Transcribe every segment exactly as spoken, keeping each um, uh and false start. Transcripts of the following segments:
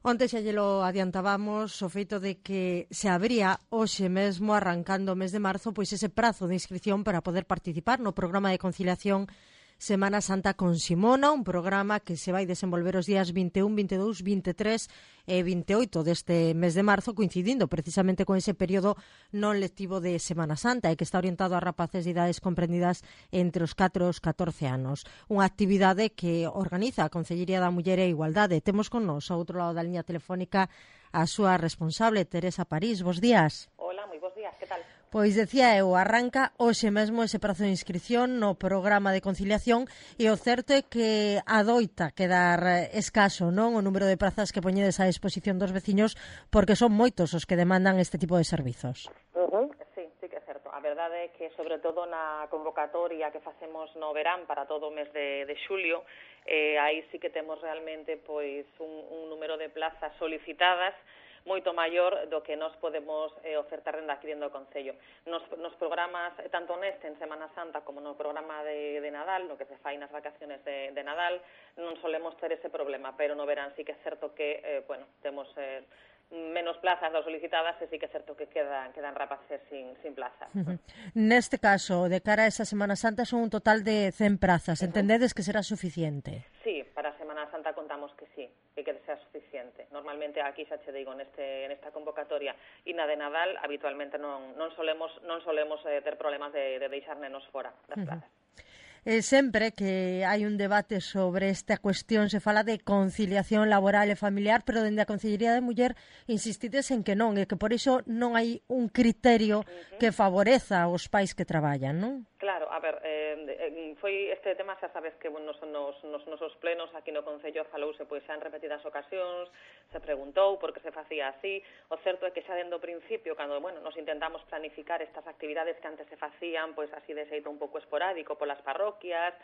Onte xa llelo adiantábamos o feito de que se abría hoxe mesmo, arrancando o mes de marzo, pois ese prazo de inscripción para poder participar no programa de conciliación Semana Santa con Simona, un programa que se vai desenvolver os días vinte e un, vinte e dous, vinte e tres e vinte e oito deste mes de marzo, coincidindo precisamente con ese período non lectivo de Semana Santa e que está orientado a rapaces de idades comprendidas entre os catro e os catorce anos. Unha actividade que organiza a Consellería da Muller e Igualdade. Temos con nos, ao outro lado da liña telefónica, a súa responsable, Teresa París. Bos días. Hola, moi bos días, que tal? Pois decía eu, arranca hoxe mesmo ese prazo de inscripción no programa de conciliación e o certo é que adoita quedar escaso, non, o número de prazas que poñedes á disposición dos veciños, porque son moitos os que demandan este tipo de servizos. Uh-huh. Sí, sí que é certo. A verdade é que, sobre todo na convocatoria que facemos no verán para todo o mes de, de xulio, eh, aí sí que temos realmente pois un, un número de plazas solicitadas moito maior do que nos podemos eh, ofertar dende aquí dentro do Concello. Nos, nos programas, tanto neste en Semana Santa como no programa de, de Nadal, no que se fai nas vacaciones de, de Nadal, non solemos ter ese problema, pero no verán sí que é certo que, eh, bueno, temos eh, menos plazas das solicitadas e sí que é certo que quedan, quedan rapaces sin, sin plaza. Uh-huh. Neste caso, de cara a esa Semana Santa, son un total de cen prazas. Uh-huh. Entendedes que será suficiente? Sí, para a Semana Santa contamos que sí, que que sea suficiente. Normalmente aquí xa che digo neste nesta convocatoria e na de Nadal habitualmente non non solemos non solemos eh, ter problemas de de deixar nenos fora das uh-huh. plazas. Eh, sempre que hai un debate sobre esta cuestión se fala de conciliación laboral e familiar, pero dende a Consellería de Muller insistides en que non, e que por iso non hai un criterio uh-huh. que favoreza aos pais que traballan, non? Claro, a ver, eh, foi este tema, xa sabes que bueno, nos, nos nosos plenos aquí no Concello falouse pois xa en repetidas ocasións, se preguntou por que se facía así. O certo é que xa dende o principio, cando bueno, nos intentamos planificar estas actividades que antes se facían pois así de xeito un pouco esporádico polas parroquias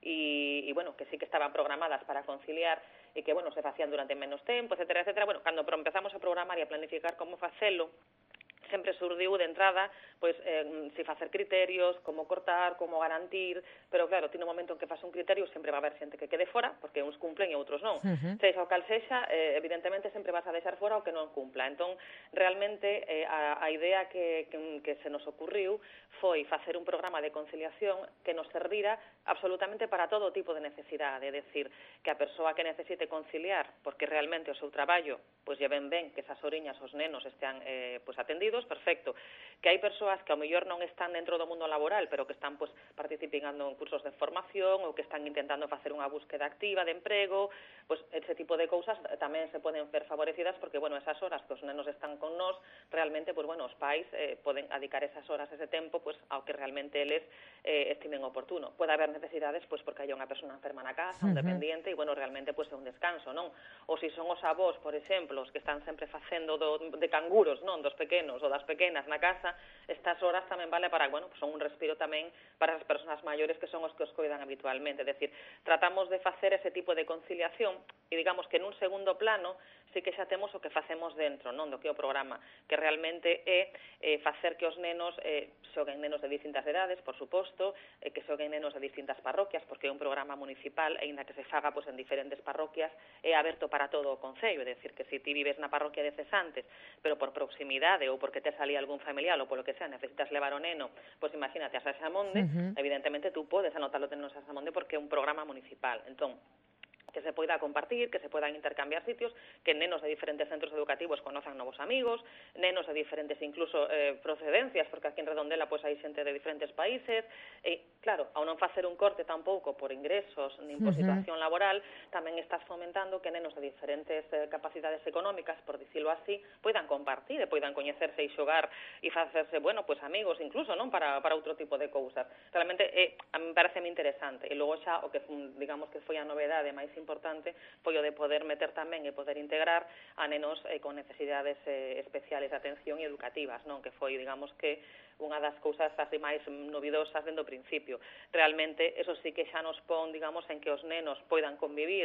e, e bueno, que sí que estaban programadas para conciliar e que bueno, se facían durante menos tempo, etcétera, etcétera. Bueno, cando empezamos a programar e a planificar como facelo, sempre surdiu de entrada pois eh, si facer criterios, como cortar, como garantir, pero claro, tiene un momento en que faz un criterio sempre va a haber xente que quede fora, porque uns cumplen e outros non. Uh-huh. Sexa o cal sexa, eh, evidentemente sempre vas a deixar fora o que non cumpla. Entón, realmente, eh, a, a idea que, que, que se nos ocurriu foi facer un programa de conciliación que nos servira absolutamente para todo tipo de necesidade, é dicir, que a persoa que necesite conciliar, porque realmente o seu traballo, pois lle ven ben que esas oriñas, os nenos estean eh, pois atendidos, perfecto. Que hai persoas que ao mellor non están dentro do mundo laboral, pero que están pois participando en cursos de formación ou que están intentando facer unha búsqueda activa de emprego, pois ese tipo de cousas tamén se poden ver favorecidas porque, bueno, esas horas que os nenos están con nós, realmente, pois, bueno, os pais eh, poden adicar esas horas, ese tempo, pois, ao que realmente eles eh, estimen oportuno. Pode haber necesidades, pois, porque hai unha persona enferma na casa, un dependiente, e, bueno, realmente, pois, é un descanso, non? Ou se son os avós, por exemplo, os que están sempre facendo do, de canguros, non? Dos pequenos ou das pequenas na casa, estas horas tamén vale para, bueno, pues son un respiro tamén para as persoas maiores que son os que os coidan habitualmente. É dicir, tratamos de facer ese tipo de conciliación e digamos que nun segundo plano sí que xa temos o que facemos dentro, non, do que é o programa, que realmente é eh, facer que os nenos eh, xoguen nenos de distintas edades, por suposto, eh, que xoguen nenos de distintas parroquias, porque é un programa municipal, e ainda que se faga pois, en diferentes parroquias, é aberto para todo o Concello, é dicir, que se ti vives na parroquia de Cesantes, pero por proximidade ou porque te salía algún familiar ou polo que sea, necesitas levar o neno, pois imagínate a Saxamonde, uh-huh. evidentemente tú podes anotarlo no Saxamonde porque é un programa municipal. Entón, que se poida compartir, que se poidan intercambiar sitios, que nenos de diferentes centros educativos conozan novos amigos, nenos de diferentes incluso eh, procedencias, porque aquí en Redondela pois hai xente de diferentes países, e claro, ao non facer un corte tampouco por ingresos nin por uh-huh. situación laboral, tamén estás fomentando que nenos de diferentes eh, capacidades económicas, por dicilo así, poidan compartir e poidan coñecerse e xogar e facerse, bueno, pois amigos incluso, non, para, para outro tipo de cousas. Realmente, eh, a mí parece interesante, e logo xa o que, digamos que foi a novedade máis importante foi o de poder meter tamén e poder integrar a nenos eh, con necesidades eh, especiales de atención e educativas, non, que foi, digamos que, unha das cousas así máis novidosas dentro do principio. Realmente, eso sí que xa nos pon, digamos, en que os nenos poidan convivir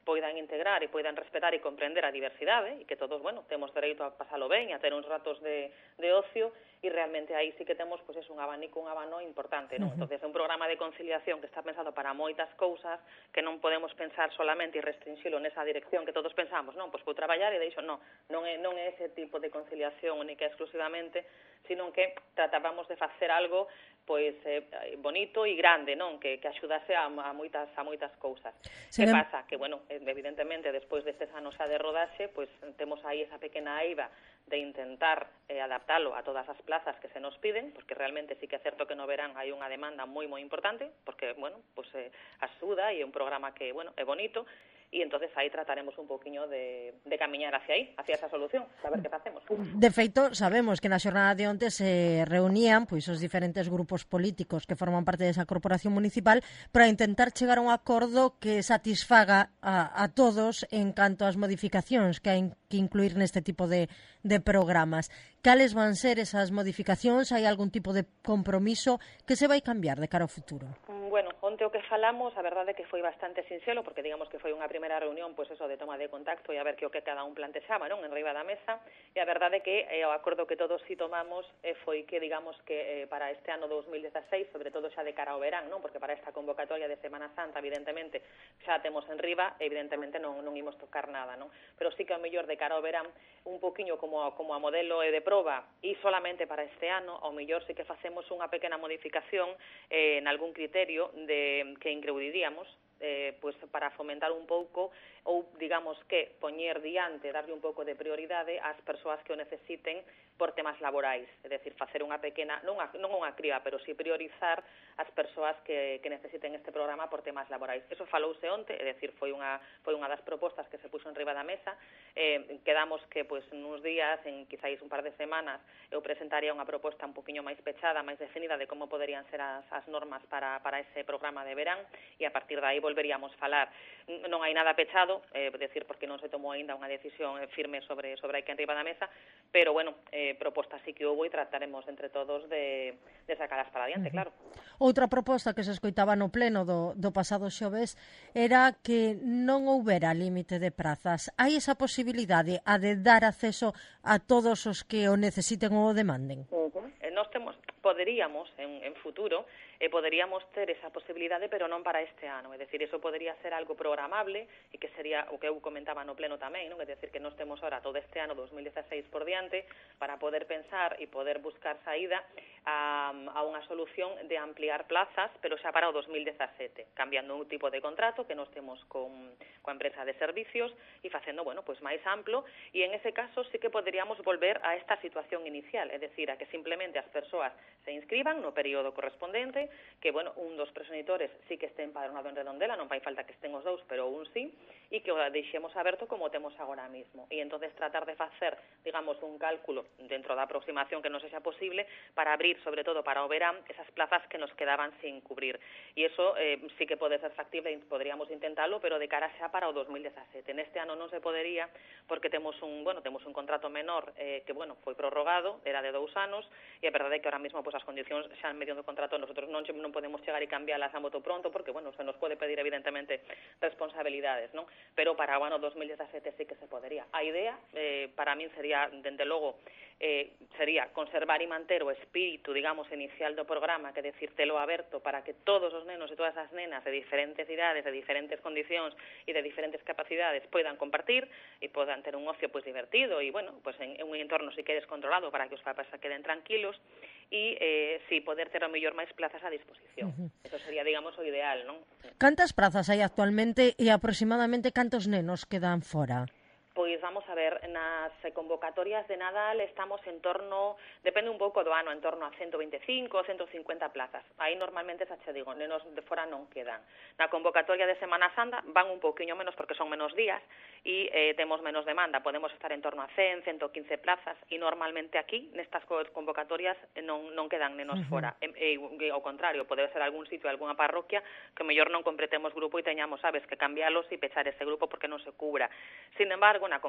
poidan integrar e poidan respetar e comprender a diversidade e que todos, bueno, temos dereito a pasalo ben e a ter uns ratos de, de ocio e realmente aí sí que temos, pois, es un abanico, un abano importante, non? Uh-huh. Entonces, é un programa de conciliación que está pensado para moitas cousas que non podemos pensar solamente e restringilo nesa dirección que todos pensamos, non? Pois vou traballar e deixo, non, non é, non é ese tipo de conciliación única exclusivamente, sino que tratábamos de facer algo pois eh, bonito e grande, non? Que, que axudase a, a moitas a moitas cousas. Que pasa? Que, bueno, evidentemente, despois destes anos xa de rodaxe, pois temos aí esa pequena aiva de intentar eh, adaptalo a todas as plazas que se nos piden, porque realmente sí que é certo que no verán hai unha demanda moi moi importante, porque, bueno, pois eh, axuda e é un programa que, bueno, é bonito, e entonces aí trataremos un poquinho de, de camiñar hacia aí, hacia esa solución, saber que facemos. De feito, sabemos que na xornada de onte se reunían pois os diferentes grupos políticos que forman parte desa corporación municipal para intentar chegar a un acordo que satisfaga a, a todos en canto ás modificacións que hai que incluir neste tipo de, de programas. Cales van ser esas modificacións? Hai algún tipo de compromiso que se vai cambiar de cara ao futuro? Bueno, onte o que falamos, a verdade é que foi bastante sinxelo, porque digamos que foi unha primeira reunión, pois eso, de toma de contacto e a ver que o que cada un plantexaba, non, en riba da mesa, e a verdade é que eh, o acordo que todos si tomamos eh, foi que, digamos, que eh, para este ano dos mil dieciséis, sobre todo xa de cara ao verán, non, porque para esta convocatoria de Semana Santa, evidentemente, xa temos en riba, evidentemente non, non imos tocar nada, non, pero sí que ao mellor de cara ao verán, un poquinho como, como a modelo de proba, e solamente para este ano, ao mellor sí que facemos unha pequena modificación eh, en algún criterio de que incluiríamos eh, pues para fomentar un pouco ou, digamos que, poñer diante, darlle un pouco de prioridade ás persoas que o necesiten por temas laborais, é dicir, facer unha pequena, non, a, non unha criba, pero si priorizar as persoas que, que necesiten este programa por temas laborais. Eso falouse onte, é dicir, foi unha, foi unha das propostas que se puxo en riba da mesa, eh, quedamos que, pois, nuns días, en quizáis un par de semanas, eu presentaría unha proposta un poquinho máis pechada, máis definida de como poderían ser as, as normas para, para ese programa de verán, e a partir de aí volveríamos falar. Non hai nada pechado, é eh, dicir, porque non se tomou aínda unha decisión firme sobre sobre aí que en riba da mesa, pero, bueno, eh, propostas sí que houve e trataremos entre todos de, de sacalas para adiante, uh-huh. Claro. Outra proposta que se escoitaba no pleno do, do pasado xoves era que non houbera límite de prazas. Hai esa posibilidade a de dar acceso a todos os que o necesiten ou o demanden? Uh-huh. Eh, nós temos, poderíamos, en, en futuro, e poderíamos ter esa posibilidade, pero non para este ano. É dicir, eso podería ser algo programable e que sería o que eu comentaba no pleno tamén, non? É dicir, que nós temos ahora todo este ano dos mil dieciséis por diante para poder pensar e poder buscar saída a, a unha solución de ampliar plazas, pero xa para o dos mil dezasete, cambiando un tipo de contrato que nós temos con coa empresa de servicios e facendo, bueno, pois máis amplo, e en ese caso sí que poderíamos volver a esta situación inicial, é dicir, a que simplemente as persoas se inscriban no período correspondente, que, bueno, un dos proxenitores sí que este empadronado en Redondela, non fai falta que estén os dous, pero un sí, e que o deixemos aberto como temos agora mismo. E entonces tratar de facer, digamos, un cálculo dentro da aproximación que non sexa posible para abrir, sobre todo para o verán, esas plazas que nos quedaban sin cubrir. E iso eh, sí que pode ser factible e podríamos intentarlo, pero de cara xa para o dos mil dezasete. Neste ano non se podería porque temos un, bueno, temos un contrato menor eh, que, bueno, foi prorrogado, era de dous anos, e a verdade é que ahora mesmo pois, as condicións xa en medio do contrato nosotros non, non podemos chegar e cambiarlas a moto pronto porque, bueno, se nos pode pedir evidentemente responsabilidades, non? Pero para o ano dos mil dezasete sí que se podería. A idea, eh, para min sería, dende logo, eh, sería conservar e manter o espírito, digamos, inicial do programa, que decir, telo aberto para que todos os nenos e todas as nenas de diferentes idades, de diferentes condicións e de diferentes capacidades poidan compartir e podan ter un ocio pois divertido e, bueno, pois en, en un entorno si que descontrolado para que os papás se queden tranquilos e, eh, si poder ter o mellor máis plazas a disposición. Uh-huh. Eso sería, digamos, o ideal, non? Cantas prazas hai actualmente e aproximadamente cantos nenos quedan fora? Pois vamos a ver, nas convocatorias de Nadal estamos en torno, depende un pouco do ano, en torno a ciento veinticinco, ciento cincuenta plazas. Aí normalmente, xa che digo, nenos de fora non quedan. Na convocatoria de Semana Santa van un pouquiño menos porque son menos días e eh, temos menos demanda. Podemos estar en torno a cen, ciento quince plazas e normalmente aquí, nestas convocatorias, non, non quedan nenos uh-huh. fora. E, e, e ao contrario, pode ser algún sitio, algunha parroquia que mellor non completemos grupo e teñamos, sabes, que cambialos e pechar ese grupo porque non se cubra. Sin embargo, na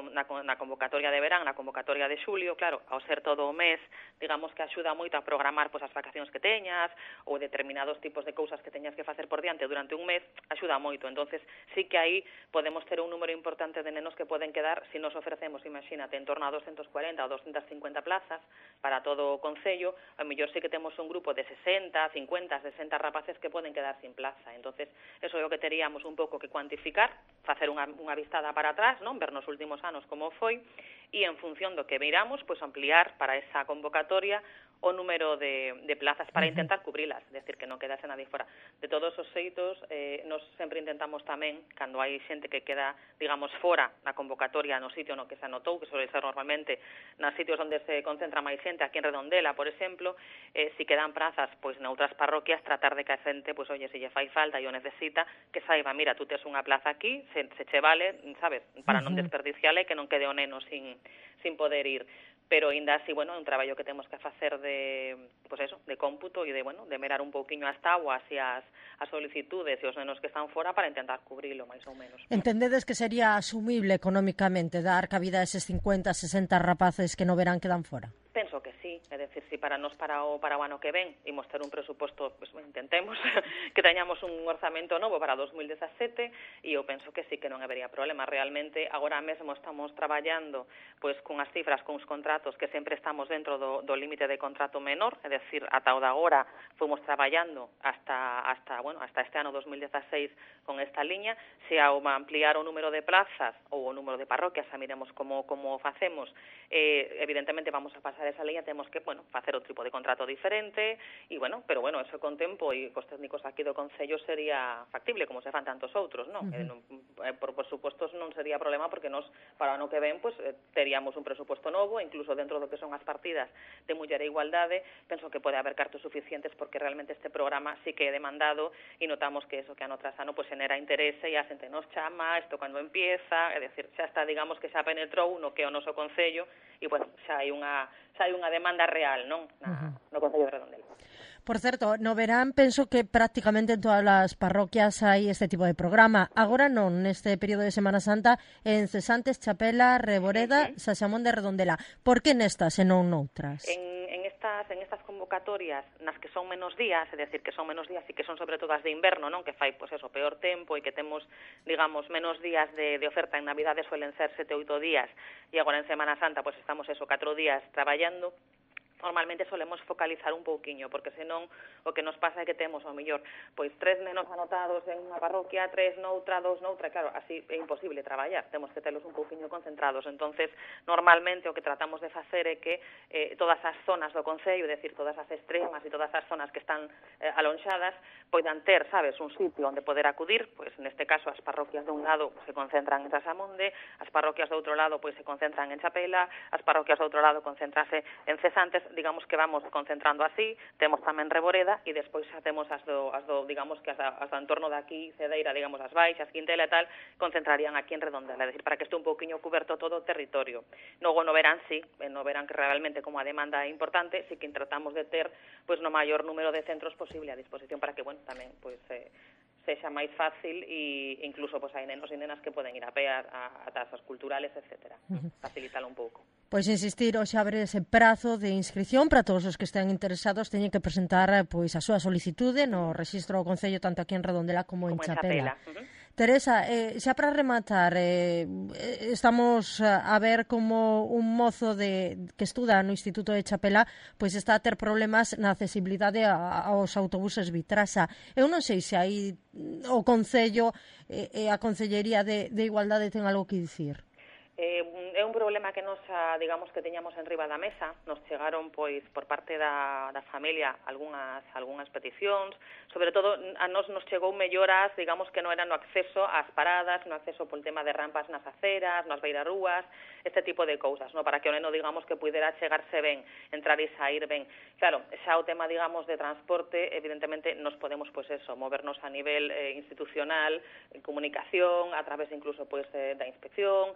na, na convocatoria de verán, na convocatoria de xulio, claro, ao ser todo o mes, digamos que axuda moito a programar pois, as vacacións que teñas ou determinados tipos de cousas que teñas que facer por diante durante un mes, axuda moito. Entonces, sí que aí podemos ter un número importante de nenos que poden quedar, se si nos ofrecemos, imagínate, en torno a doscientos cuarenta ou doscientas cincuenta plazas para todo o Concello, a mellor sí que temos un grupo de sesenta, cincuenta, sesenta rapaces que poden quedar sin plaza. Entonces, eso é o que teríamos un pouco que cuantificar, facer unha, unha vistada para atrás, non? Ver nos últimos anos como foi, e en función do que miramos, pois ampliar para esa convocatoria o número de, de plazas para intentar cubrilas, é dicir, que non quedase nadie fora. De todos os xeitos, eh, nos sempre intentamos tamén, cando hai xente que queda, digamos, fora na convocatoria no sitio no que se anotou, que suele ser normalmente nos sitios onde se concentra máis xente, aquí en Redondela, por exemplo, eh, si quedan prazas pois noutras parroquias, tratar de que a xente, pois, oye, se lle fai falta e o necesita, que saiba, mira, tú tes unha plaza aquí, se, se che vale, sabes, para non desperdiciala e que non quede o neno sin, sin poder ir. Pero ainda así, bueno, é un traballo que temos que facer de, pues eso, de cómputo e de, bueno, de mirar un pouquiño as tabuas e as, as solicitudes e os nenos que están fora para intentar cubrilo, máis ou menos. Entendedes que sería asumible económicamente dar cabida a eses cincuenta, sesenta rapaces que no verán quedan fora? Penso que sí, é dicir, si para nos para o, para o ano que ven imos ter un presuposto, pues, intentemos que teñamos un orzamento novo para dos mil dezasete e eu penso que sí que non habería problema. Realmente, agora mesmo estamos traballando pues, con as cifras, con os contratos que sempre estamos dentro do, do límite de contrato menor, é dicir, ata o de agora fomos traballando hasta, hasta, bueno, hasta este ano dos mil dezaseis con esta liña. Se ao ampliar o número de plazas ou o número de parroquias, a miremos como, como facemos, eh, evidentemente vamos a pasar esa liña, temos que, bueno, facer outro tipo de contrato diferente e, bueno, pero, bueno, eso con tempo e cos técnicos aquí do Concello sería factible, como se fan tantos outros, non? Uh-huh. Eh, non eh, por, por suposto, non sería problema porque nos, para o ano que ven, pues, eh, teríamos un presuposto novo, incluso dentro do que son as partidas de Muller e Igualdade, penso que pode haber cartos suficientes porque realmente este programa sí que é demandado e notamos que eso que ano tras ano pues, genera interese e a xente nos chama, isto cando empieza, é dicir, xa está, digamos, que xa penetrou no que é o noso Concello e, bueno, xa hai unha xa hai unha demanda real, non? Na, uh-huh. No Concello de Redondela. Por certo, no verán penso que prácticamente en todas as parroquias hai este tipo de programa. Agora non, neste período de Semana Santa, en Cesantes, Chapela, Reboreda, uh-huh. Saxamón de Redondela. Por que nestas e non noutras? En, en, estas, en estas convocatorias, nas que son menos días, é dicir, que son menos días e que son sobre todo as de inverno, non? Que fai, pois eso, peor tempo e que temos, digamos, menos días de, de oferta. En Navidade suelen ser sete, oito días e agora en Semana Santa, pois estamos eso, catro días traballando. Normalmente solemos focalizar un pouquiño, porque senón o que nos pasa é que temos, ao mellor, pois tres nenos anotados en unha parroquia, tres noutra, dos noutra, claro, así é imposible traballar, temos que telos un pouquiño concentrados. Entonces, normalmente o que tratamos de facer é que eh, todas as zonas do Concello, é dicir, todas as extremas e todas as zonas que están eh, alonxadas, poidan ter, sabes, un sitio onde poder acudir, pois neste caso as parroquias de un lado pues, se concentran en Trasamonde, as parroquias do outro lado pois se concentran en Chapela, as parroquias do outro lado concentranse en Cesantes, digamos que vamos concentrando así, temos tamén Reboreda e despois xa temos as do, as do digamos que as, as do entorno de aquí, Cedeira, digamos as Baixas, Quintela e tal, concentrarían aquí en Redondela, é dicir, para que este un pouquiño cuberto todo o territorio. Logo no verán, sí, no verán que realmente como a demanda é importante, sí que tratamos de ter pois no maior número de centros posible a disposición para que, bueno, tamén pois eh, sexa máis fácil e incluso pois, hai nenos e nenas que poden ir a pé a, a tasas culturales, etcétera. Uh-huh. Facilítalo un pouco. Pois insistir, hoxe abre ese prazo de inscripción para todos os que estén interesados, teñen que presentar pois a súa solicitude no rexistro do Concello tanto aquí en Redondela como, como en Chapela. En Chapela. Uh-huh. Teresa, eh, xa para rematar, eh, estamos a ver como un mozo de, que estuda no Instituto de Chapela pois está a ter problemas na accesibilidade a, aos autobuses Vitrasa. Eu non sei se aí o Concello e eh, a Concellería de, de Igualdade ten algo que dicir. Eh, é un problema que nos, digamos, que teñamos en riba da mesa. Nos chegaron, pois, por parte da, da familia algunhas, algunhas peticións. Sobre todo, a nos nos chegou melloras, digamos, que non eran no acceso ás paradas, no acceso polo tema de rampas nas aceras, nas beirarrúas, este tipo de cousas, no? Para que o neno, digamos, que pudera chegarse ben, entrar e sair ben. Claro, xa o tema, digamos, de transporte, evidentemente, nos podemos, pois, eso, movernos a nivel eh, institucional, en comunicación, a través incluso, pois, eh, da inspección, de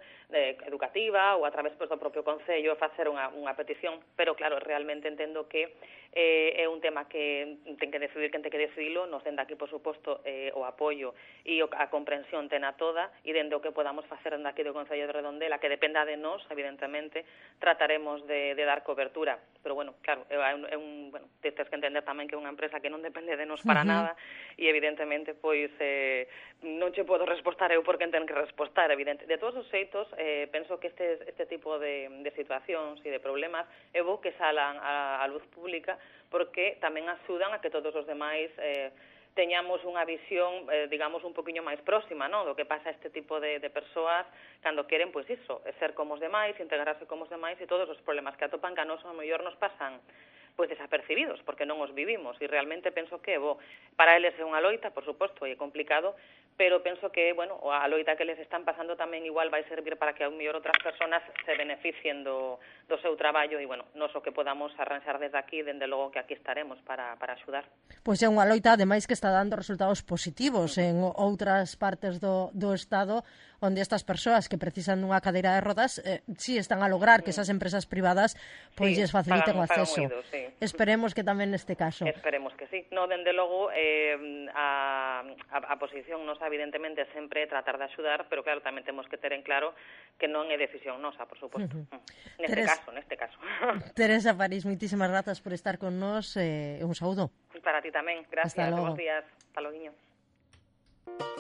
eh, educativa ou a través pois, do propio Concello facer unha, unha petición, pero claro, realmente entendo que eh, é un tema que ten que decidir quen ten que decidirlo, nos dende aquí, por suposto, eh, o apoio e a comprensión tena toda, e dende o que podamos facer dende aquí do Concello de Redondela, que dependa de nós, evidentemente, trataremos de, de dar cobertura. Pero, bueno, claro, é un, é un bueno, tens que entender tamén que é unha empresa que non depende de nós para uh-huh. nada, e evidentemente, pois, eh, non che podo respostar eu por quen ten que respostar, evidente. De todos os xeitos, eh, penso que este, este tipo de, de situacións e de problemas é bo que salan a, a luz pública, porque tamén axudan a que todos os demais eh, teñamos unha visión, eh, digamos, un poquinho máis próxima, non? Do que pasa a este tipo de, de persoas cando queren, pois iso, ser como os demais, integrarse como os demais, e todos os problemas que atopan que a nos, a mellor nos pasan pois desapercibidos, porque non os vivimos, e realmente penso que, bo, para eles é unha loita, por suposto, e é complicado, pero penso que, bueno, a loita que les están pasando tamén igual vai servir para que a mellor outras persoas se beneficien do, do seu traballo, e, bueno, nos o que podamos arranxar desde aquí, dende logo que aquí estaremos para, para axudar. Pois é unha loita, ademais, que está dando resultados positivos uh-huh. en outras partes do, do Estado, onde estas persoas que precisan dunha cadeira de rodas eh, sí están a lograr que esas empresas privadas pois sí, lles faciliten pagan, o acceso. Pagan moido, sí. Esperemos que tamén neste caso. Esperemos que sí. No, dende logo, eh, a, a, a posición nosa, evidentemente, sempre é tratar de axudar, pero claro, tamén temos que ter en claro que non é decisión nosa, por suposto. Uh-huh. Neste Teres... caso, neste caso. Teresa París, moitísimas grazas por estar con nós e eh, un saúdo. Para ti tamén. Gracias. Bos días. Hasta logo.